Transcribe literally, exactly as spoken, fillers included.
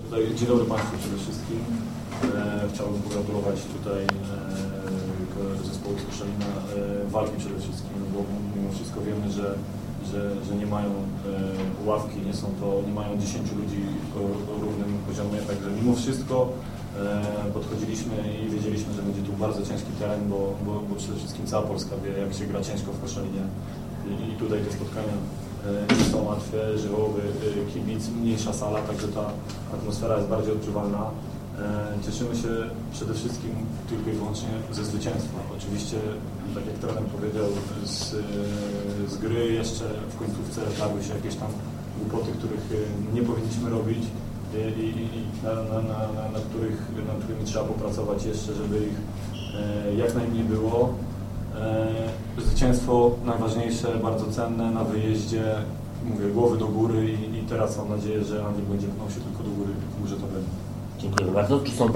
Tutaj, dzień dobry Państwu przede wszystkim. E, chciałbym pogratulować tutaj e, zespołu z Koszalina e, walki przede wszystkim, bo mimo wszystko wiemy, że, że, że nie mają e, ławki, nie są to, nie mają dziesięciu ludzi o, o równym poziomie, także mimo wszystko e, podchodziliśmy i wiedzieliśmy, że będzie tu bardzo ciężki teren, bo, bo, bo przede wszystkim cała Polska wie, jak się gra ciężko w Koszalinie i, i tutaj te spotkania nie są łatwe, żywiołowy kibic, mniejsza sala, także ta atmosfera jest bardziej odczuwalna. Cieszymy się przede wszystkim tylko i wyłącznie ze zwycięstwa. Oczywiście, tak jak trener powiedział, z, z gry jeszcze w końcówce darły się jakieś tam głupoty, których nie powinniśmy robić i, i, i na, na, na, na, na, których, nad którymi trzeba popracować jeszcze, żeby ich jak najmniej było. Zwycięstwo najważniejsze, bardzo cenne na wyjeździe, mówię, głowy do góry i, i teraz mam nadzieję, że Anwil będzie pchnął się tylko do góry, w górze tabeli. Dziękuję bardzo. Czy są